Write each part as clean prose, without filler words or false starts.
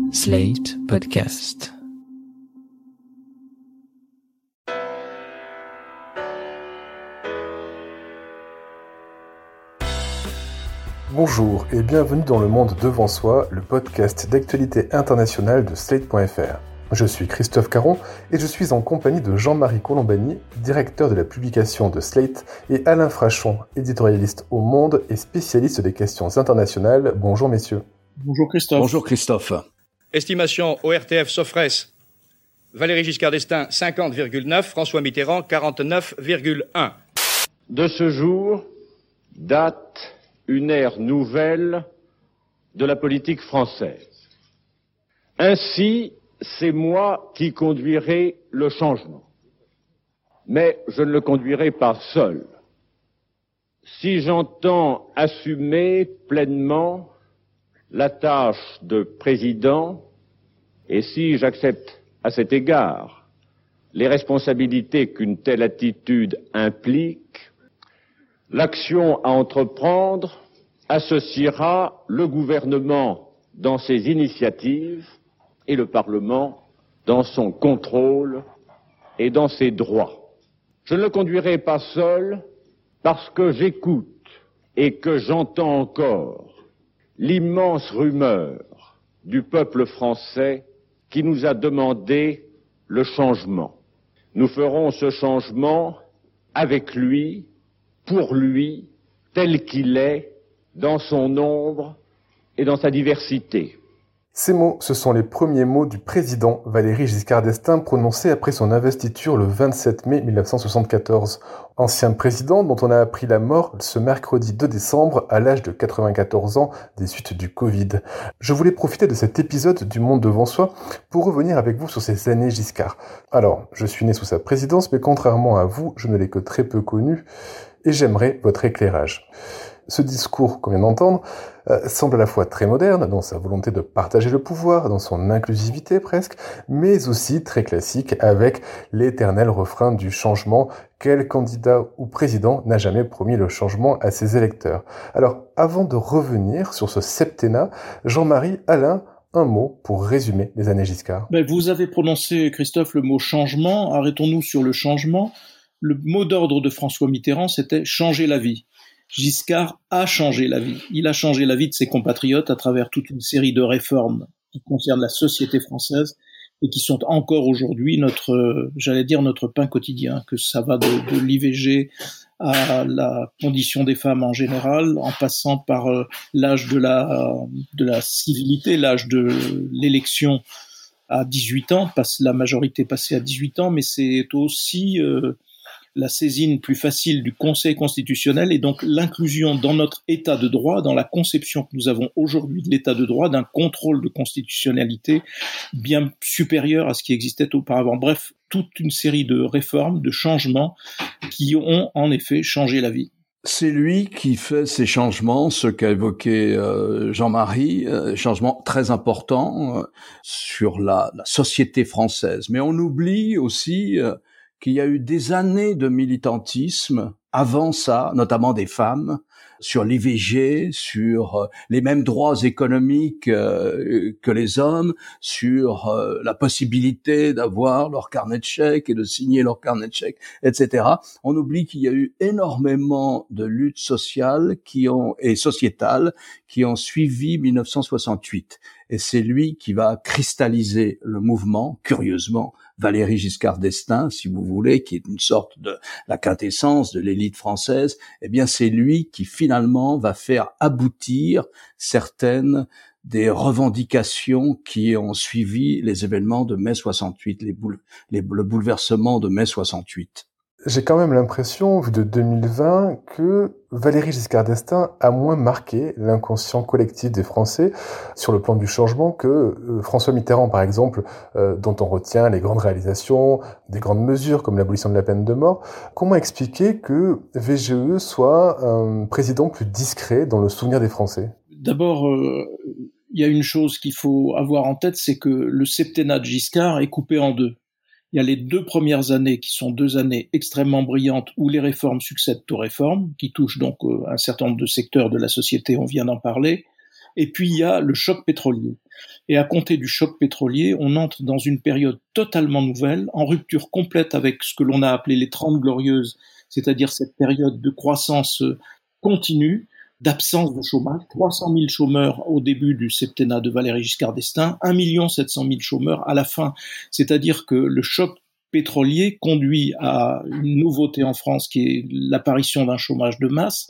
Slate Podcast. Bonjour et bienvenue dans Le Monde Devant Soi, le podcast d'actualité internationale de Slate.fr. Je suis Christophe Caron et je suis en compagnie de Jean-Marie Colombani, directeur de la publication de Slate, et Alain Frachon, éditorialiste au Monde et spécialiste des questions internationales. Bonjour messieurs. Bonjour Christophe. Bonjour Christophe. Estimation ORTF Sofres, Valéry Giscard d'Estaing 50,9, François Mitterrand 49,1. De ce jour date une ère nouvelle de la politique française. Ainsi, c'est moi qui conduirai le changement. Mais je ne le conduirai pas seul. Si j'entends assumer pleinement la tâche de président, et si j'accepte à cet égard les responsabilités qu'une telle attitude implique, l'action à entreprendre associera le gouvernement dans ses initiatives et le Parlement dans son contrôle et dans ses droits. Je ne le conduirai pas seul parce que j'écoute et que j'entends encore l'immense rumeur du peuple français qui nous a demandé le changement. Nous ferons ce changement avec lui, pour lui, tel qu'il est, dans son nombre et dans sa diversité. Ces mots, ce sont les premiers mots du président Valéry Giscard d'Estaing prononcés après son investiture le 27 mai 1974. Ancien président dont on a appris la mort ce mercredi 2 décembre à l'âge de 94 ans des suites du Covid. Je voulais profiter de cet épisode du Monde Devant Soi pour revenir avec vous sur ces années Giscard. Alors, je suis né sous sa présidence, mais contrairement à vous, je ne l'ai que très peu connu et j'aimerais votre éclairage. Ce discours qu'on vient d'entendre semble à la fois très moderne, dans sa volonté de partager le pouvoir, dans son inclusivité presque, mais aussi très classique avec l'éternel refrain du changement. Quel candidat ou président n'a jamais promis le changement à ses électeurs? Alors, avant de revenir sur ce septennat, Jean-Marie, Alain, un mot pour résumer les années Giscard. Vous avez prononcé, Christophe, le mot changement. Arrêtons-nous sur le changement. Le mot d'ordre de François Mitterrand, c'était « changer la vie ». Giscard a changé la vie. Il a changé la vie de ses compatriotes à travers toute une série de réformes qui concernent la société française et qui sont encore aujourd'hui notre pain quotidien, que ça va de l'IVG à la condition des femmes en général, en passant par l'âge de la civilité, l'âge de l'élection à 18 ans, la majorité passée à 18 ans, mais c'est aussi la saisine plus facile du Conseil constitutionnel et donc l'inclusion dans notre état de droit, dans la conception que nous avons aujourd'hui de l'état de droit, d'un contrôle de constitutionnalité bien supérieur à ce qui existait auparavant. Bref, toute une série de réformes, de changements qui ont en effet changé la vie. C'est lui qui fait ces changements, ce qu'a évoqué Jean-Marie, changements très importants sur la société française. Mais on oublie aussi qu'il y a eu des années de militantisme avant ça, notamment des femmes, sur l'IVG, sur les mêmes droits économiques que les hommes, sur la possibilité d'avoir leur carnet de chèques et de signer leur carnet de chèques, etc. On oublie qu'il y a eu énormément de luttes sociales et sociétales qui ont suivi 1968. Et c'est lui qui va cristalliser le mouvement, curieusement, Valéry Giscard d'Estaing, si vous voulez, qui est une sorte de la quintessence de l'élite française. Eh bien, c'est lui qui finalement va faire aboutir certaines des revendications qui ont suivi les événements de mai 68, le bouleversement de mai 68. J'ai quand même l'impression, vu de 2020, que Valéry Giscard d'Estaing a moins marqué l'inconscient collectif des Français sur le plan du changement que François Mitterrand, par exemple, dont on retient les grandes réalisations, des grandes mesures comme l'abolition de la peine de mort. Comment expliquer que VGE soit un président plus discret dans le souvenir des Français? D'abord, il y a une chose qu'il faut avoir en tête, c'est que le septennat de Giscard est coupé en deux. Il y a les 2 premières années qui sont 2 années extrêmement brillantes où les réformes succèdent aux réformes, qui touchent donc un certain nombre de secteurs de la société, on vient d'en parler. Et puis il y a le choc pétrolier. Et à compter du choc pétrolier, on entre dans une période totalement nouvelle, en rupture complète avec ce que l'on a appelé les 30 glorieuses, c'est-à-dire cette période de croissance continue, d'absence de chômage, 300 000 chômeurs au début du septennat de Valéry Giscard d'Estaing, 1 700 000 chômeurs à la fin. C'est-à-dire que le choc pétrolier conduit à une nouveauté en France qui est l'apparition d'un chômage de masse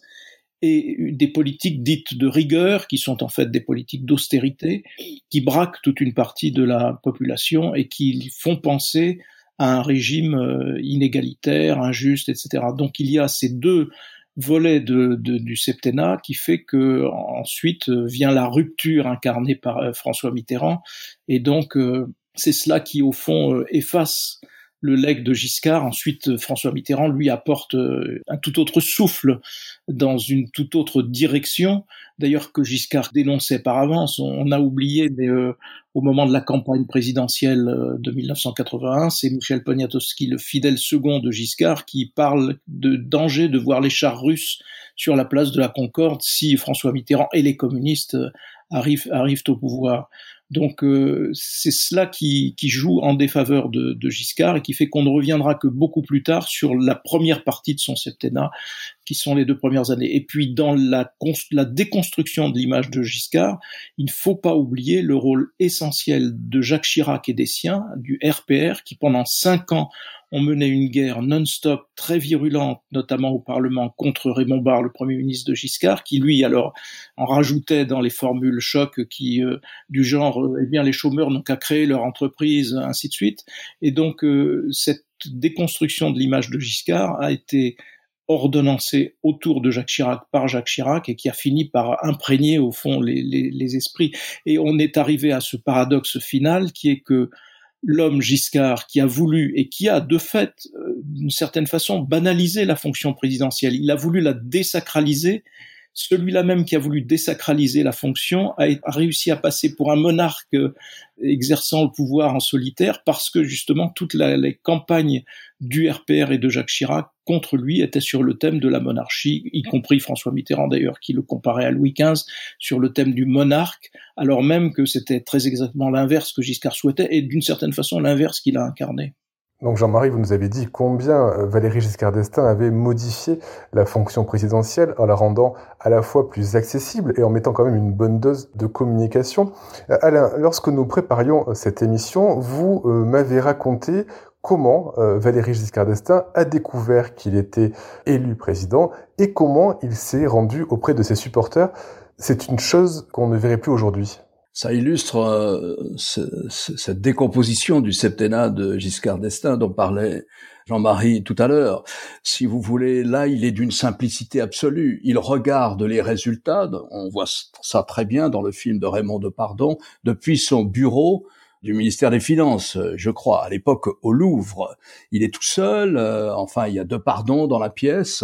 et des politiques dites de rigueur, qui sont en fait des politiques d'austérité, qui braquent toute une partie de la population et qui font penser à un régime inégalitaire, injuste, etc. Donc il y a ces deux volets du septennat qui fait que ensuite vient la rupture incarnée par François Mitterrand, et donc c'est cela qui au fond efface le legs de Giscard. Ensuite, François Mitterrand, lui, apporte un tout autre souffle dans une toute autre direction, d'ailleurs que Giscard dénonçait par avance. On a oublié, mais au moment de la campagne présidentielle de 1981, c'est Michel Poniatowski, le fidèle second de Giscard, qui parle de danger de voir les chars russes sur la place de la Concorde si François Mitterrand et les communistes arrivent au pouvoir. Donc c'est cela qui joue en défaveur de Giscard et qui fait qu'on ne reviendra que beaucoup plus tard sur la première partie de son septennat, qui sont les 2 premières années. Et puis dans la déconstruction de l'image de Giscard, il ne faut pas oublier le rôle essentiel de Jacques Chirac et des siens, du RPR, qui pendant 5 ans ont mené une guerre non-stop très virulente, notamment au Parlement, contre Raymond Barre, le Premier ministre de Giscard, qui lui alors en rajoutait dans les formules choc qui du genre eh bien les chômeurs n'ont qu'à créer leur entreprise, ainsi de suite. Et donc cette déconstruction de l'image de Giscard a été ordonnancée autour de Jacques Chirac par Jacques Chirac et qui a fini par imprégner au fond les esprits. Et on est arrivé à ce paradoxe final qui est que l'homme Giscard qui a voulu et qui a de fait, d'une certaine façon, banalisé la fonction présidentielle, il a voulu la désacraliser. Celui-là même qui a voulu désacraliser la fonction a réussi à passer pour un monarque exerçant le pouvoir en solitaire parce que justement toutes les campagnes du RPR et de Jacques Chirac contre lui étaient sur le thème de la monarchie, y compris François Mitterrand d'ailleurs qui le comparait à Louis XV sur le thème du monarque, alors même que c'était très exactement l'inverse que Giscard souhaitait et d'une certaine façon l'inverse qu'il a incarné. Donc Jean-Marie, vous nous avez dit combien Valéry Giscard d'Estaing avait modifié la fonction présidentielle en la rendant à la fois plus accessible et en mettant quand même une bonne dose de communication. Alain, lorsque nous préparions cette émission, vous m'avez raconté comment Valéry Giscard d'Estaing a découvert qu'il était élu président et comment il s'est rendu auprès de ses supporters. C'est une chose qu'on ne verrait plus aujourd'hui. Ça illustre cette décomposition du septennat de Giscard d'Estaing dont parlait Jean-Marie tout à l'heure. Si vous voulez, là, il est d'une simplicité absolue. Il regarde les résultats, on voit ça très bien dans le film de Raymond Depardon, depuis son bureau du ministère des Finances, je crois, à l'époque au Louvre. Il est tout seul, enfin il y a Depardon dans la pièce,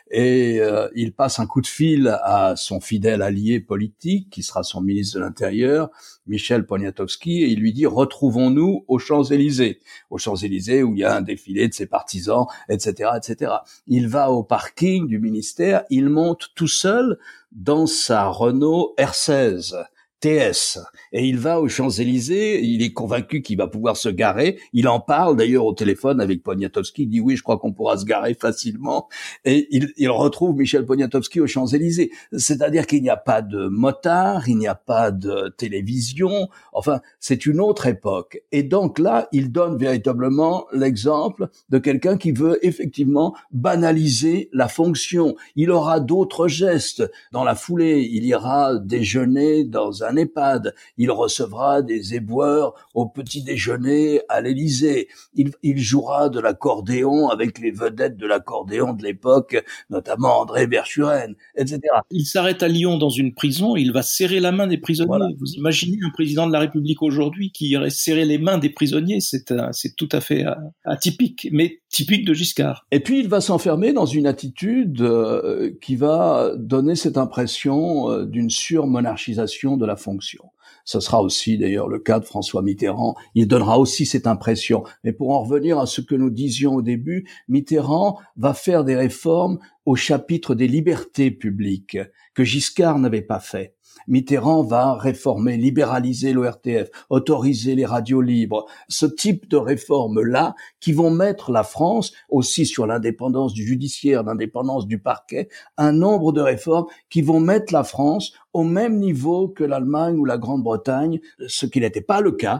et il passe un coup de fil à son fidèle allié politique, qui sera son ministre de l'Intérieur, Michel Poniatowski, et il lui dit « Retrouvons-nous aux Champs-Élysées ». Aux Champs-Élysées où il y a un défilé de ses partisans, etc., etc. Il va au parking du ministère, il monte tout seul dans sa Renault R16. TS. Et il va aux Champs-Élysées, il est convaincu qu'il va pouvoir se garer, il en parle d'ailleurs au téléphone avec Poniatowski, il dit oui, je crois qu'on pourra se garer facilement, et il retrouve Michel Poniatowski aux Champs-Élysées. C'est-à-dire qu'il n'y a pas de motard, il n'y a pas de télévision, enfin, c'est une autre époque. Et donc là, il donne véritablement l'exemple de quelqu'un qui veut effectivement banaliser la fonction. Il aura d'autres gestes. Dans la foulée, il ira déjeuner dans un EHPAD, il recevra des éboueurs au petit déjeuner à l'Élysée, il jouera de l'accordéon avec les vedettes de l'accordéon de l'époque, notamment André Verschuren, etc. Il s'arrête à Lyon dans une prison, il va serrer la main des prisonniers. Voilà. Vous imaginez un président de la République aujourd'hui qui irait serrer les mains des prisonniers, c'est tout à fait atypique, mais typique de Giscard. Et puis il va s'enfermer dans une attitude qui va donner cette impression d'une surmonarchisation de la fonction. Ce sera aussi d'ailleurs le cas de François Mitterrand, il donnera aussi cette impression. Mais pour en revenir à ce que nous disions au début, Mitterrand va faire des réformes au chapitre des libertés publiques que Giscard n'avait pas fait. Mitterrand va réformer, libéraliser l'ORTF, autoriser les radios libres. Ce type de réformes-là qui vont mettre la France aussi sur l'indépendance du judiciaire, l'indépendance du parquet, un nombre de réformes qui vont mettre la France au même niveau que l'Allemagne ou la Grande-Bretagne, ce qui n'était pas le cas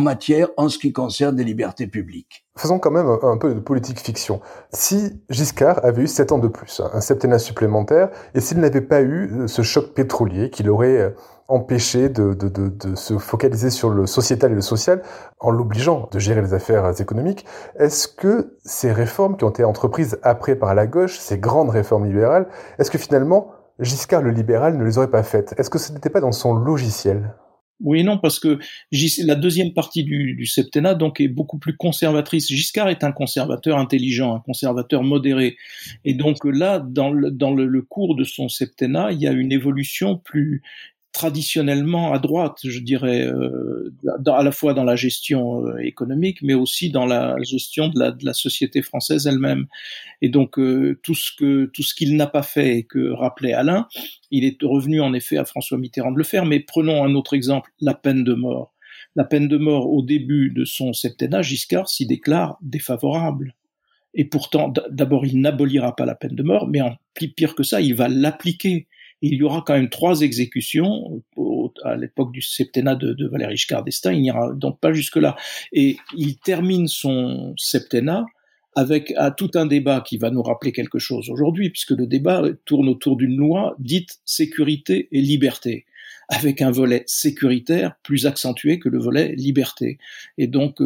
en ce qui concerne les libertés publiques. Faisons quand même un peu de politique fiction. Si Giscard avait eu 7 ans de plus, un septennat supplémentaire, et s'il n'avait pas eu ce choc pétrolier qui l'aurait empêché de se focaliser sur le sociétal et le social, en l'obligeant de gérer les affaires économiques, est-ce que ces réformes qui ont été entreprises après par la gauche, ces grandes réformes libérales, est-ce que finalement Giscard le libéral ne les aurait pas faites? Est-ce que ce n'était pas dans son logiciel? Oui et non, parce que la deuxième partie du septennat donc est beaucoup plus conservatrice. Giscard est un conservateur intelligent, un conservateur modéré, et donc là, dans le cours de son septennat, il y a une évolution plus traditionnellement à droite, je dirais, à la fois dans la gestion économique, mais aussi dans la gestion de la société française elle-même. Et donc tout ce qu'il n'a pas fait et que rappelait Alain, il est revenu en effet à François Mitterrand de le faire. Mais prenons un autre exemple, la peine de mort. La peine de mort, au début de son septennat, Giscard s'y déclare défavorable. Et pourtant, d'abord, il n'abolira pas la peine de mort, mais pire que ça, il va l'appliquer. Il y aura quand même 3 exécutions à l'époque du septennat de Valéry Giscard d'Estaing. Il n'ira donc pas jusque-là. Et il termine son septennat avec tout un débat qui va nous rappeler quelque chose aujourd'hui, puisque le débat tourne autour d'une loi dite sécurité et liberté, avec un volet sécuritaire plus accentué que le volet liberté. Et donc,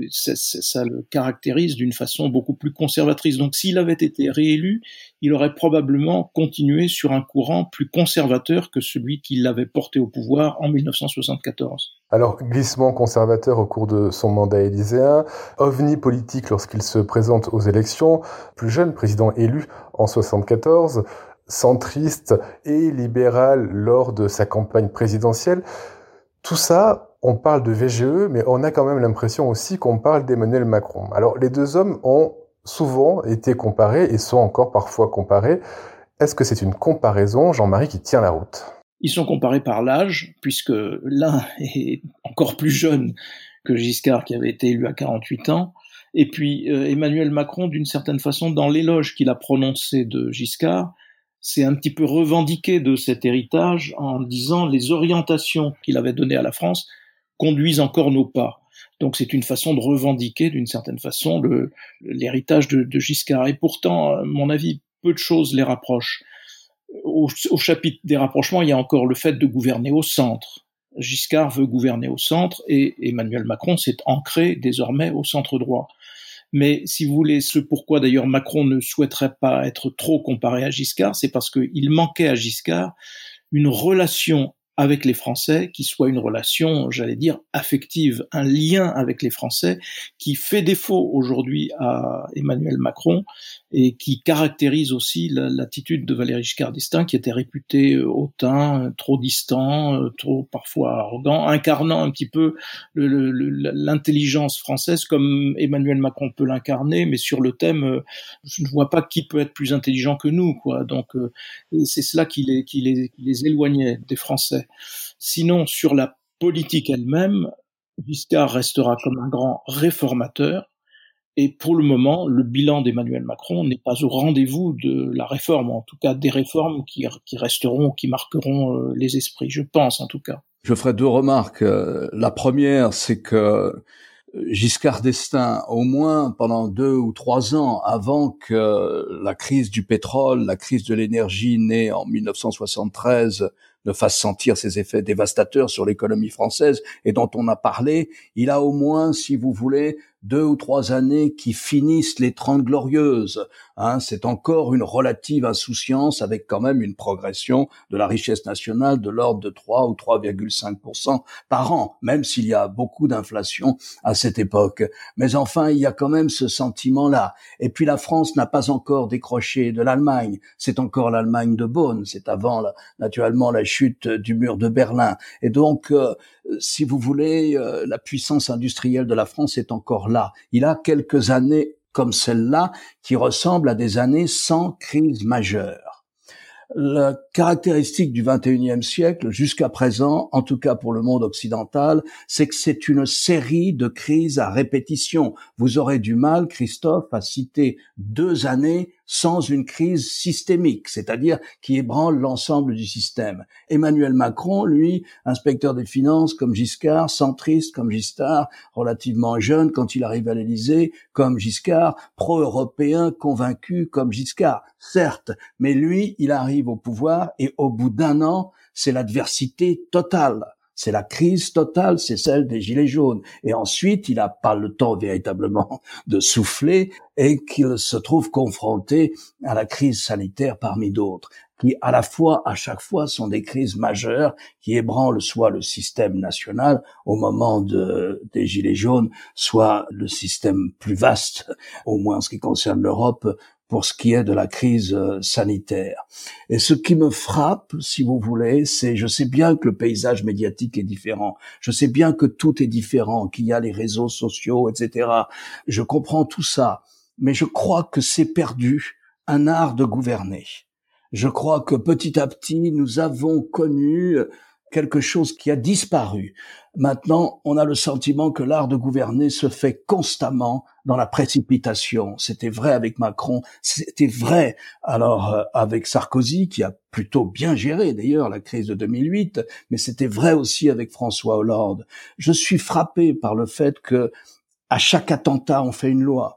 ça le caractérise d'une façon beaucoup plus conservatrice. Donc, s'il avait été réélu, il aurait probablement continué sur un courant plus conservateur que celui qui l'avait porté au pouvoir en 1974. Alors, glissement conservateur au cours de son mandat élyséen, ovni politique lorsqu'il se présente aux élections, plus jeune président élu en 74, centriste et libéral lors de sa campagne présidentielle. Tout ça, on parle de VGE, mais on a quand même l'impression aussi qu'on parle d'Emmanuel Macron. Alors, les deux hommes ont souvent été comparés et sont encore parfois comparés. Est-ce que c'est une comparaison, Jean-Marie, qui tient la route ? Ils sont comparés par l'âge, puisque l'un est encore plus jeune que Giscard, qui avait été élu à 48 ans. Et puis Emmanuel Macron, d'une certaine façon, dans l'éloge qu'il a prononcé de Giscard, c'est un petit peu revendiqué de cet héritage en disant les orientations qu'il avait données à la France conduisent encore nos pas. Donc c'est une façon de revendiquer d'une certaine façon l'héritage de Giscard. Et pourtant, à mon avis, peu de choses les rapprochent. Au chapitre des rapprochements, il y a encore le fait de gouverner au centre. Giscard veut gouverner au centre et Emmanuel Macron s'est ancré désormais au centre droit. Mais si vous voulez, ce pourquoi d'ailleurs Macron ne souhaiterait pas être trop comparé à Giscard, c'est parce qu'il manquait à Giscard une relation avec les Français qui soit une relation, j'allais dire, affective, un lien avec les Français qui fait défaut aujourd'hui à Emmanuel Macron et qui caractérise aussi l'attitude de Valéry Giscard d'Estaing qui était réputé hautain, trop distant, trop parfois arrogant, incarnant un petit peu l'intelligence française comme Emmanuel Macron peut l'incarner, mais sur le thème, je ne vois pas qui peut être plus intelligent que nous, quoi. Donc c'est cela qui les éloignait des Français. Sinon, sur la politique elle-même, Giscard restera comme un grand réformateur. Et pour le moment, le bilan d'Emmanuel Macron n'est pas au rendez-vous de la réforme, en tout cas des réformes qui resteront, qui marqueront les esprits, je pense en tout cas. Je ferai 2 remarques. La première, c'est que Giscard d'Estaing, au moins pendant 2 ou 3 ans avant que la crise du pétrole, la crise de l'énergie née en 1973, ne fasse sentir ses effets dévastateurs sur l'économie française et dont on a parlé, il a au moins, si vous voulez, 2 ou 3 années qui finissent les 30 glorieuses. C'est encore une relative insouciance avec quand même une progression de la richesse nationale de l'ordre de 3 ou 3,5% par an, même s'il y a beaucoup d'inflation à cette époque. Mais enfin, il y a quand même ce sentiment-là. Et puis la France n'a pas encore décroché de l'Allemagne. C'est encore l'Allemagne de Bonn. C'est avant, naturellement, la chute du mur de Berlin. Et donc, si vous voulez, la puissance industrielle de la France est encore là. Il a quelques années comme celle-là qui ressemblent à des années sans crise majeure. La caractéristique du 21e siècle, jusqu'à présent, en tout cas pour le monde occidental, c'est que c'est une série de crises à répétition. Vous aurez du mal, Christophe, à citer 2 années sans une crise systémique, c'est-à-dire qui ébranle l'ensemble du système. Emmanuel Macron, lui, inspecteur des finances comme Giscard, centriste comme Giscard, relativement jeune quand il arrive à l'Élysée comme Giscard, pro-européen convaincu comme Giscard, certes, mais lui, il arrive au pouvoir et au bout d'1 an, c'est l'adversité totale. C'est la crise totale, c'est celle des Gilets jaunes. Et ensuite, il n'a pas le temps véritablement de souffler et qu'il se trouve confronté à la crise sanitaire parmi d'autres, qui à la fois, à chaque fois, sont des crises majeures qui ébranlent soit le système national au moment des Gilets jaunes, soit le système plus vaste, au moins en ce qui concerne l'Europe, pour ce qui est de la crise sanitaire. Et ce qui me frappe, si vous voulez, c'est, je sais bien que le paysage médiatique est différent, je sais bien que tout est différent, qu'il y a les réseaux sociaux, etc. Je comprends tout ça, mais je crois que c'est perdu un art de gouverner. Je crois que petit à petit, nous avons connu quelque chose qui a disparu. Maintenant, on a le sentiment que l'art de gouverner se fait constamment dans la précipitation. C'était vrai avec Macron, c'était vrai alors avec Sarkozy, qui a plutôt bien géré d'ailleurs la crise de 2008, mais c'était vrai aussi avec François Hollande. Je suis frappé par le fait que à chaque attentat, on fait une loi.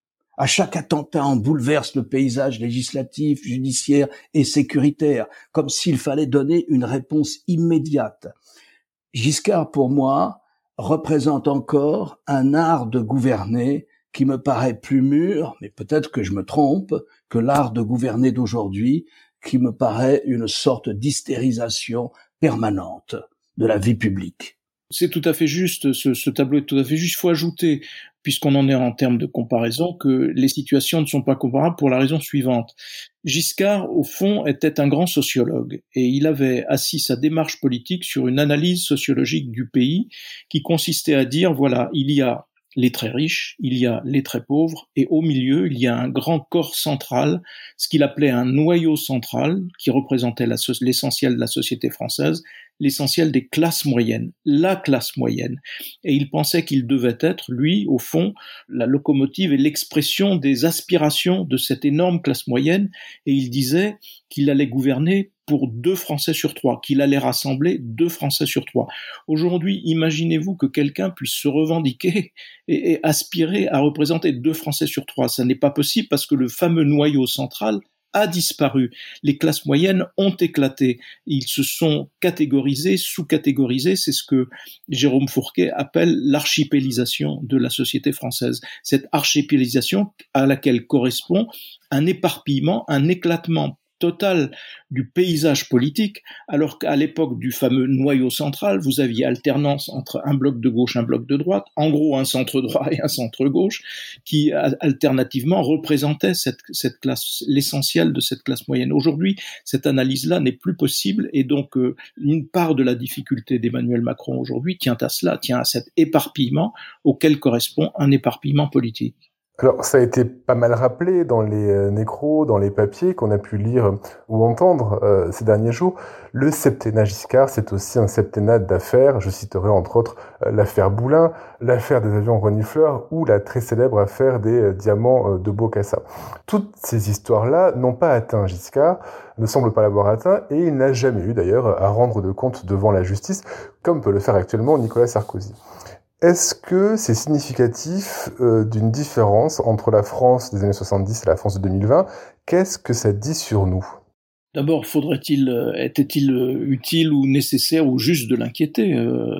À chaque attentat, on bouleverse le paysage législatif, judiciaire et sécuritaire, comme s'il fallait donner une réponse immédiate. Giscard, pour moi, représente encore un art de gouverner qui me paraît plus mûr, mais peut-être que je me trompe, que l'art de gouverner d'aujourd'hui, qui me paraît une sorte d'hystérisation permanente de la vie publique. C'est tout à fait juste, ce tableau est tout à fait juste. Il faut ajouter, puisqu'on en est en termes de comparaison, que les situations ne sont pas comparables pour la raison suivante. Giscard, au fond, était un grand sociologue et il avait assis sa démarche politique sur une analyse sociologique du pays qui consistait à dire, voilà, il y a les très riches, il y a les très pauvres, et au milieu, il y a un grand corps central, ce qu'il appelait un noyau central, qui représentait l'essentiel de la société française, l'essentiel des classes moyennes, la classe moyenne. Et il pensait qu'il devait être, lui, au fond, la locomotive et l'expression des aspirations de cette énorme classe moyenne, et il disait qu'il allait gouverner pour 2 Français sur 3, qu'il allait rassembler 2 Français sur 3. Aujourd'hui, imaginez-vous que quelqu'un puisse se revendiquer et aspirer à représenter 2 Français sur 3. Ça n'est pas possible parce que le fameux noyau central a disparu. Les classes moyennes ont éclaté. Ils se sont catégorisés, sous-catégorisés. C'est ce que Jérôme Fourquet appelle l'archipélisation de la société française. Cette archipélisation à laquelle correspond un éparpillement, un éclatement total du paysage politique, alors qu'à l'époque du fameux noyau central, vous aviez alternance entre un bloc de gauche, un bloc de droite, en gros un centre droit et un centre gauche, qui alternativement représentaient cette classe, l'essentiel de cette classe moyenne. Aujourd'hui, cette analyse-là n'est plus possible et donc une part de la difficulté d'Emmanuel Macron aujourd'hui tient à cela, tient à cet éparpillement auquel correspond un éparpillement politique. Alors, ça a été pas mal rappelé dans les nécros, dans les papiers qu'on a pu lire ou entendre ces derniers jours. Le septennat Giscard, c'est aussi un septennat d'affaires. Je citerai entre autres l'affaire Boulin, l'affaire des avions renifleurs ou la très célèbre affaire des diamants de Bokassa. Toutes ces histoires-là n'ont pas atteint Giscard, ne semblent pas l'avoir atteint, et il n'a jamais eu d'ailleurs à rendre de compte devant la justice, comme peut le faire actuellement Nicolas Sarkozy. Est-ce que c'est significatif d'une différence entre la France des années 70 et la France de 2020 ? Qu'est-ce que ça dit sur nous ? D'abord, était-il utile ou nécessaire ou juste de l'inquiéter ?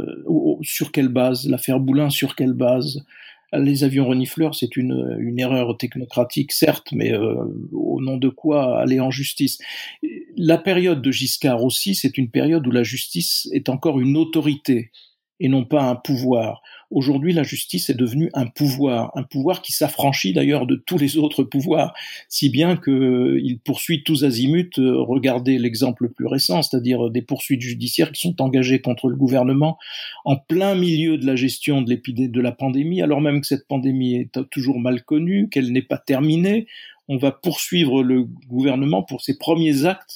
Sur quelle base ? L'affaire Boulin, sur quelle base ? Les avions renifleurs, c'est une erreur technocratique, certes, mais au nom de quoi aller en justice ? La période de Giscard aussi, c'est une période où la justice est encore une autorité et non pas un pouvoir. Aujourd'hui, la justice est devenue un pouvoir qui s'affranchit d'ailleurs de tous les autres pouvoirs, si bien qu'il poursuit tous azimuts. Regardez l'exemple le plus récent, c'est-à-dire des poursuites judiciaires qui sont engagées contre le gouvernement en plein milieu de la gestion de la pandémie, alors même que cette pandémie est toujours mal connue, qu'elle n'est pas terminée. On va poursuivre le gouvernement pour ses premiers actes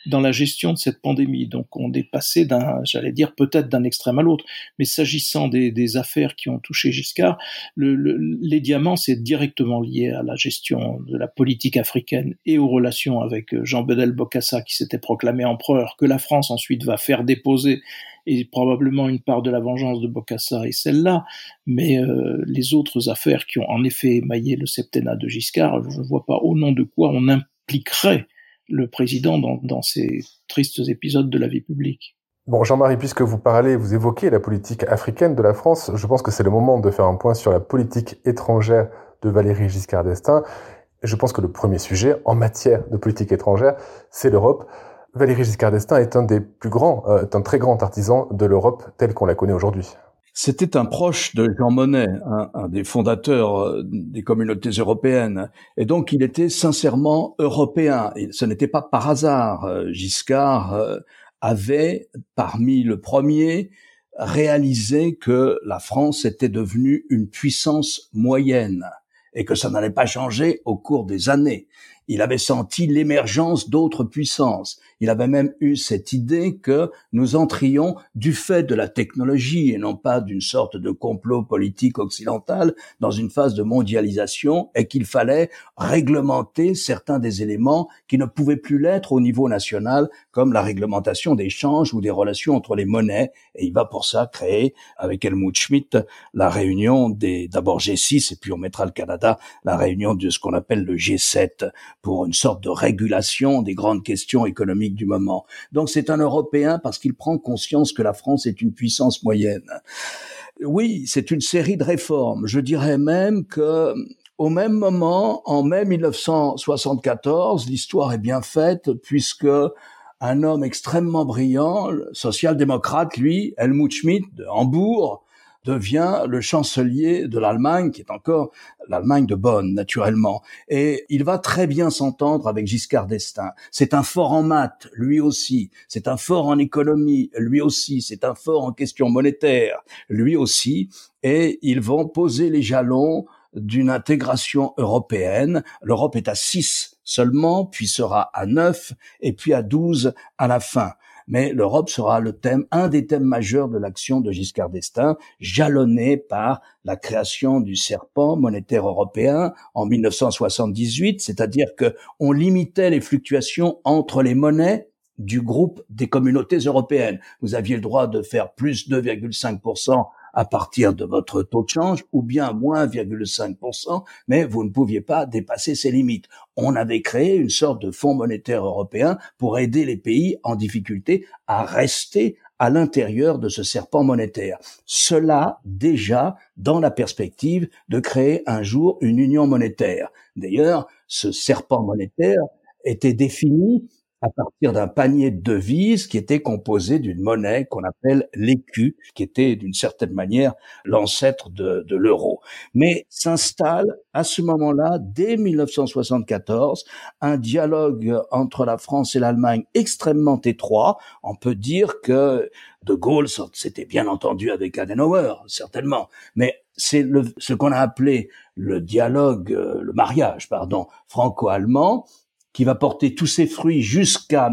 dans la gestion de cette pandémie. Donc on est passé peut-être d'un extrême à l'autre. Mais s'agissant des affaires qui ont touché Giscard, les diamants, c'est directement lié à la gestion de la politique africaine et aux relations avec Jean Bedel Bokassa, qui s'était proclamé empereur, que la France ensuite va faire déposer, et probablement une part de la vengeance de Bokassa est celle-là, mais les autres affaires qui ont en effet émaillé le septennat de Giscard, je ne vois pas au nom de quoi on impliquerait le président dans ces tristes épisodes de la vie publique. Bon, Jean-Marie, puisque vous évoquez la politique africaine de la France, je pense que c'est le moment de faire un point sur la politique étrangère de Valéry Giscard d'Estaing. Je pense que le premier sujet en matière de politique étrangère, c'est l'Europe. Valéry Giscard d'Estaing est un très grand artisan de l'Europe telle qu'on la connaît aujourd'hui. C'était un proche de Jean Monnet, un des fondateurs des communautés européennes. Et donc, il était sincèrement européen. Et ce n'était pas par hasard. Giscard avait, parmi le premier, réalisé que la France était devenue une puissance moyenne et que ça n'allait pas changer au cours des années. Il avait senti l'émergence d'autres puissances. Il avait même eu cette idée que nous entrions, du fait de la technologie et non pas d'une sorte de complot politique occidental, dans une phase de mondialisation et qu'il fallait réglementer certains des éléments qui ne pouvaient plus l'être au niveau national, comme la réglementation des changes ou des relations entre les monnaies. Et il va pour ça créer, avec Helmut Schmidt, la réunion d'abord G6 et puis on mettra le Canada, la réunion de ce qu'on appelle le G7, pour une sorte de régulation des grandes questions économiques du moment. Donc c'est un Européen parce qu'il prend conscience que la France est une puissance moyenne. Oui, c'est une série de réformes. Je dirais même que au même moment, en mai 1974, l'histoire est bien faite puisque un homme extrêmement brillant, social-démocrate, lui, Helmut Schmidt de Hambourg, devient le chancelier de l'Allemagne, qui est encore l'Allemagne de Bonn, naturellement. Et il va très bien s'entendre avec Giscard d'Estaing. C'est un fort en maths, lui aussi. C'est un fort en économie, lui aussi. C'est un fort en questions monétaires, lui aussi. Et ils vont poser les jalons d'une intégration européenne. L'Europe est à 6 seulement, puis sera à 9, et puis à 12 à la fin. Mais l'Europe sera un des thèmes majeurs de l'action de Giscard d'Estaing, jalonné par la création du serpent monétaire européen en 1978, c'est-à-dire que on limitait les fluctuations entre les monnaies du groupe des communautés européennes. Vous aviez le droit de faire plus 2,5% à partir de votre taux de change, ou bien moins 1,5%, mais vous ne pouviez pas dépasser ces limites. On avait créé une sorte de fonds monétaire européen pour aider les pays en difficulté à rester à l'intérieur de ce serpent monétaire. Cela déjà dans la perspective de créer un jour une union monétaire. D'ailleurs, ce serpent monétaire était défini à partir d'un panier de devises qui était composé d'une monnaie qu'on appelle l'écu, qui était d'une certaine manière l'ancêtre de l'euro. Mais s'installe à ce moment-là, dès 1974, un dialogue entre la France et l'Allemagne extrêmement étroit. On peut dire que De Gaulle s'était bien entendu avec Adenauer, certainement, mais c'est ce qu'on a appelé le mariage franco-allemand, qui va porter tous ses fruits jusqu'à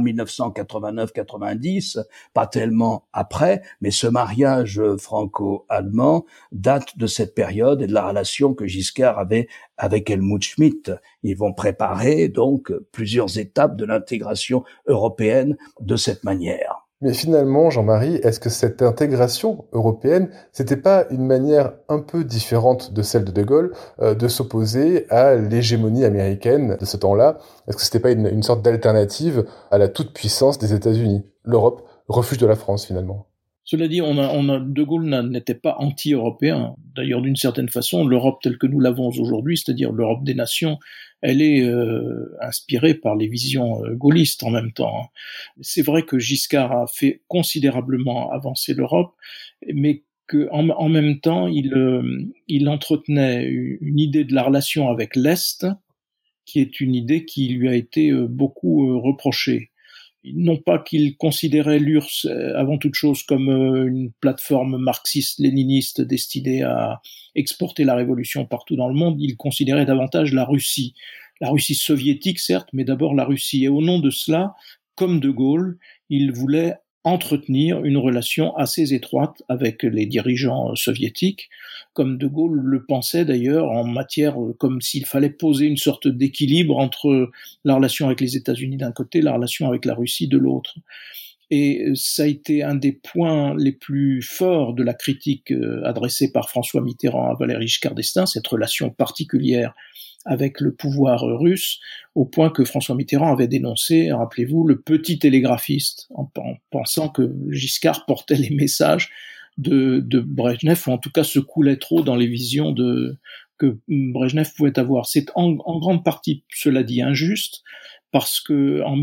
1989-90, pas tellement après, mais ce mariage franco-allemand date de cette période et de la relation que Giscard avait avec Helmut Schmidt. Ils vont préparer donc plusieurs étapes de l'intégration européenne de cette manière. Mais finalement, Jean-Marie, est-ce que cette intégration européenne, c'était pas une manière un peu différente de celle de De Gaulle de s'opposer à l'hégémonie américaine de ce temps-là? Est-ce que c'était pas une sorte d'alternative à la toute-puissance des États-Unis? L'Europe, refuge de la France finalement. Cela dit, De Gaulle n'était pas anti-européen. D'ailleurs, d'une certaine façon, l'Europe telle que nous l'avons aujourd'hui, c'est-à-dire l'Europe des nations, elle est inspirée par les visions gaullistes en même temps. C'est vrai que Giscard a fait considérablement avancer l'Europe, mais qu'en même temps, il entretenait une idée de la relation avec l'Est, qui est une idée qui lui a été beaucoup reprochée. Non pas qu'il considérait l'URSS avant toute chose comme une plateforme marxiste-léniniste destinée à exporter la révolution partout dans le monde, il considérait davantage la Russie soviétique certes, mais d'abord la Russie. Et au nom de cela, comme De Gaulle, il voulait entretenir une relation assez étroite avec les dirigeants soviétiques, comme De Gaulle le pensait d'ailleurs en matière, comme s'il fallait poser une sorte d'équilibre entre la relation avec les États-Unis d'un côté, la relation avec la Russie de l'autre. Et ça a été un des points les plus forts de la critique adressée par François Mitterrand à Valéry Giscard d'Estaing, cette relation particulière avec le pouvoir russe, au point que François Mitterrand avait dénoncé, rappelez-vous, le petit télégraphiste, en pensant que Giscard portait les messages de Brejnev, ou en tout cas se coulait trop dans les visions que Brejnev pouvait avoir. C'est en grande partie, cela dit, injuste, parce que en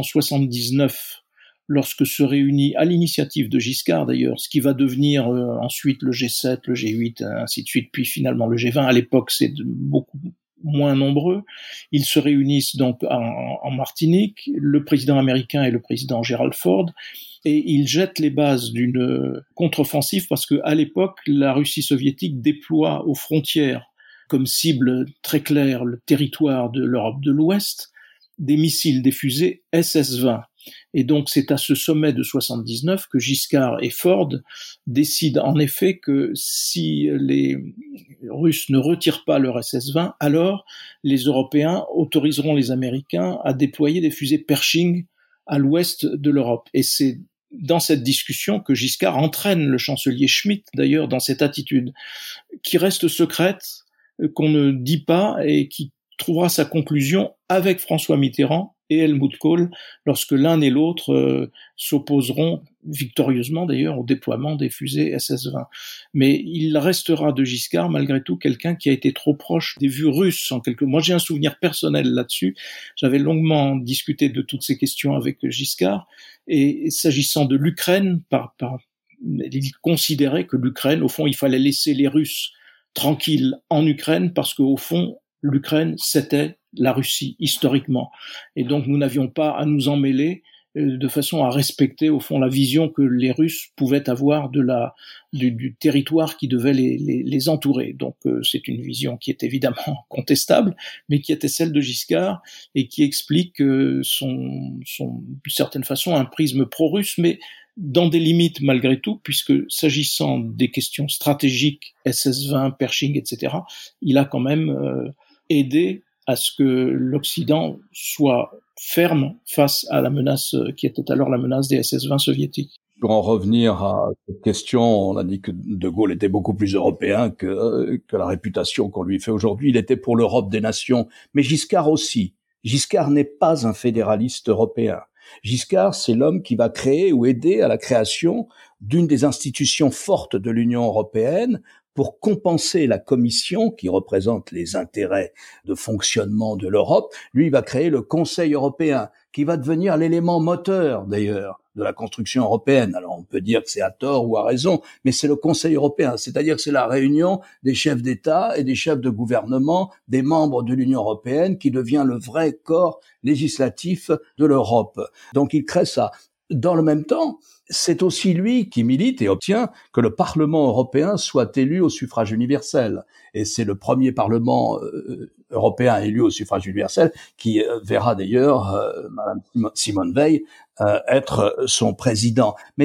1979, lorsque se réunit, à l'initiative de Giscard d'ailleurs, ce qui va devenir ensuite le G7, le G8, ainsi de suite, puis finalement le G20, à l'époque c'est beaucoup moins nombreux, ils se réunissent donc en Martinique, le président américain et le président Gerald Ford, et ils jettent les bases d'une contre-offensive parce que à l'époque, la Russie soviétique déploie aux frontières comme cible très claire le territoire de l'Europe de l'Ouest, des missiles, des fusées SS-20. Et donc c'est à ce sommet de 79 que Giscard et Ford décident en effet que si les Russes ne retirent pas leur SS-20, alors les Européens autoriseront les Américains à déployer des fusées Pershing à l'ouest de l'Europe. Et c'est dans cette discussion que Giscard entraîne le chancelier Schmitt, d'ailleurs, dans cette attitude, qui reste secrète, qu'on ne dit pas et qui trouvera sa conclusion avec François Mitterrand et Helmut Kohl, lorsque l'un et l'autre s'opposeront victorieusement d'ailleurs au déploiement des fusées SS-20. Mais il restera de Giscard malgré tout quelqu'un qui a été trop proche des vues russes. Moi j'ai un souvenir personnel là-dessus, j'avais longuement discuté de toutes ces questions avec Giscard, et s'agissant de l'Ukraine, il considérait que l'Ukraine, au fond, il fallait laisser les Russes tranquilles en Ukraine parce qu'au fond, l'Ukraine, c'était la Russie, historiquement. Et donc, nous n'avions pas à nous en mêler de façon à respecter, au fond, la vision que les Russes pouvaient avoir du territoire qui devait les entourer. Donc, c'est une vision qui est évidemment contestable, mais qui était celle de Giscard et qui explique d'une certaine façon, un prisme pro-russe, mais dans des limites malgré tout, puisque s'agissant des questions stratégiques, SS-20, Pershing, etc., il a quand même aidé à ce que l'Occident soit ferme face à la menace qui était alors la menace des SS-20 soviétiques. Pour en revenir à cette question, on a dit que De Gaulle était beaucoup plus européen que la réputation qu'on lui fait aujourd'hui. Il était pour l'Europe des nations, mais Giscard aussi. Giscard n'est pas un fédéraliste européen. Giscard, c'est l'homme qui va créer ou aider à la création d'une des institutions fortes de l'Union européenne pour compenser la Commission qui représente les intérêts de fonctionnement de l'Europe. Lui, il va créer le Conseil européen qui va devenir l'élément moteur d'ailleurs de la construction européenne. Alors on peut dire que c'est à tort ou à raison, mais c'est le Conseil européen, c'est-à-dire que c'est la réunion des chefs d'État et des chefs de gouvernement, des membres de l'Union européenne qui devient le vrai corps législatif de l'Europe. Donc il crée ça. Dans le même temps, c'est aussi lui qui milite et obtient que le Parlement européen soit élu au suffrage universel. Et c'est le premier Parlement européen élu au suffrage universel qui verra d'ailleurs Madame Simone Veil être son président. Mais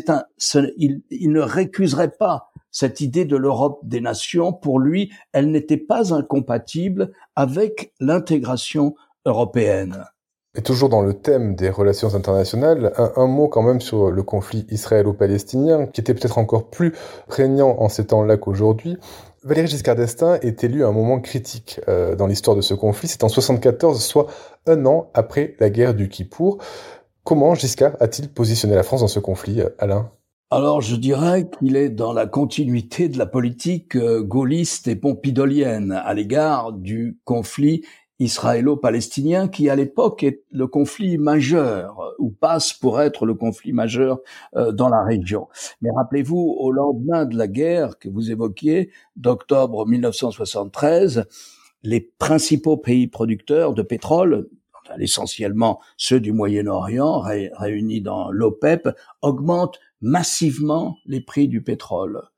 il ne récuserait pas cette idée de l'Europe des nations. Pour lui, elle n'était pas incompatible avec l'intégration européenne. Et toujours dans le thème des relations internationales, un mot quand même sur le conflit israélo-palestinien, qui était peut-être encore plus prégnant en ces temps-là qu'aujourd'hui. Valéry Giscard d'Estaing est élu à un moment critique dans l'histoire de ce conflit. C'est en 1974, soit un an après la guerre du Kippour. Comment Giscard a-t-il positionné la France dans ce conflit, Alain ? Alors, je dirais qu'il est dans la continuité de la politique gaulliste et pompidolienne à l'égard du conflit israélo-palestinien qui, à l'époque, est le conflit majeur, ou passe pour être le conflit majeur dans la région. Mais rappelez-vous, au lendemain de la guerre que vous évoquiez, d'octobre 1973, les principaux pays producteurs de pétrole, essentiellement ceux du Moyen-Orient, réunis dans l'OPEP, augmentent massivement les prix du pétrole.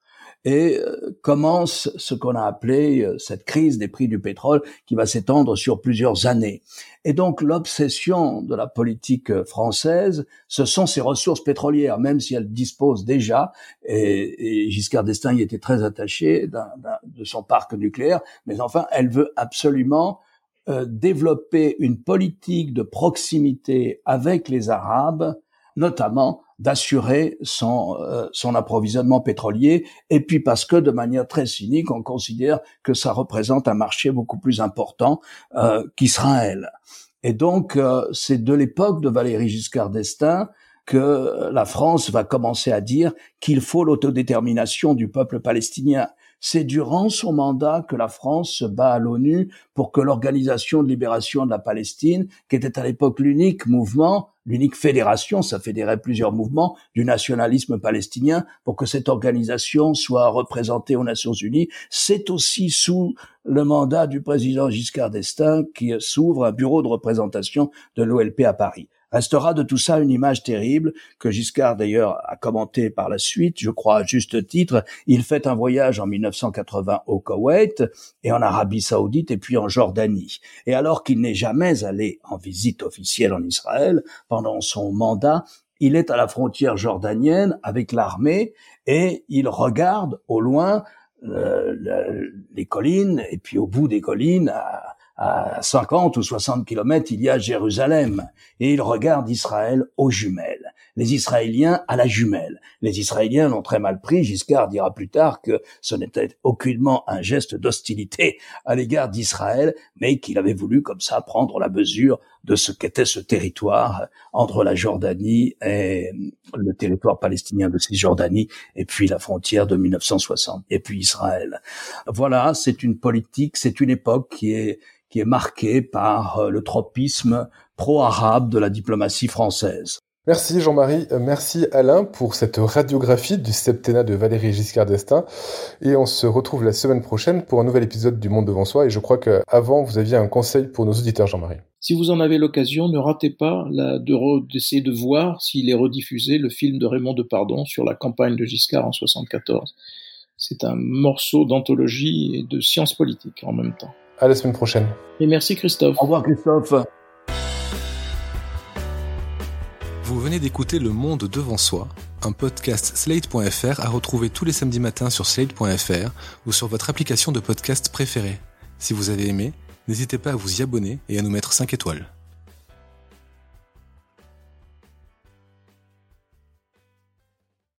et commence ce qu'on a appelé cette crise des prix du pétrole qui va s'étendre sur plusieurs années. Et donc l'obsession de la politique française, ce sont ses ressources pétrolières, même si elle dispose déjà, et Giscard d'Estaing y était très attaché de son parc nucléaire, mais enfin elle veut absolument développer une politique de proximité avec les Arabes, notamment d'assurer son approvisionnement pétrolier, et puis parce que de manière très cynique, on considère que ça représente un marché beaucoup plus important qu'Israël. Et donc, c'est de l'époque de Valéry Giscard d'Estaing que la France va commencer à dire qu'il faut l'autodétermination du peuple palestinien. C'est durant son mandat que la France se bat à l'ONU pour que l'Organisation de libération de la Palestine, qui était à l'époque l'unique mouvement, l'unique fédération, ça fédérait plusieurs mouvements du nationalisme palestinien, pour que cette organisation soit représentée aux Nations Unies. C'est aussi sous le mandat du président Giscard d'Estaing qui s'ouvre un bureau de représentation de l'OLP à Paris. Restera de tout ça une image terrible que Giscard d'ailleurs a commenté par la suite, je crois à juste titre. Il fait un voyage en 1980 au Koweït et en Arabie Saoudite et puis en Jordanie. Et alors qu'il n'est jamais allé en visite officielle en Israël, pendant son mandat, il est à la frontière jordanienne avec l'armée et il regarde au loin les collines, et puis au bout des collines, à 50 ou 60 kilomètres, il y a Jérusalem, et il regarde Israël aux jumelles. Les Israéliens à la jumelle. Les Israéliens l'ont très mal pris. Giscard dira plus tard que ce n'était aucunement un geste d'hostilité à l'égard d'Israël, mais qu'il avait voulu comme ça prendre la mesure de ce qu'était ce territoire entre la Jordanie et le territoire palestinien de Cisjordanie, et puis la frontière de 1960, et puis Israël. Voilà, c'est une politique, c'est une époque qui est marquée par le tropisme pro-arabe de la diplomatie française. Merci Jean-Marie, merci Alain pour cette radiographie du septennat de Valéry Giscard d'Estaing, et on se retrouve la semaine prochaine pour un nouvel épisode du Monde devant soi, et je crois qu'avant vous aviez un conseil pour nos auditeurs, Jean-Marie. Si vous en avez l'occasion, ne ratez pas d'essayer de voir s'il est rediffusé le film de Raymond Depardon sur la campagne de Giscard en 1974. C'est un morceau d'anthologie et de science politique en même temps. À la semaine prochaine. Et merci Christophe. Au revoir Christophe. Vous venez d'écouter Le Monde devant soi, un podcast Slate.fr à retrouver tous les samedis matins sur Slate.fr ou sur votre application de podcast préférée. Si vous avez aimé, n'hésitez pas à vous y abonner et à nous mettre 5 étoiles.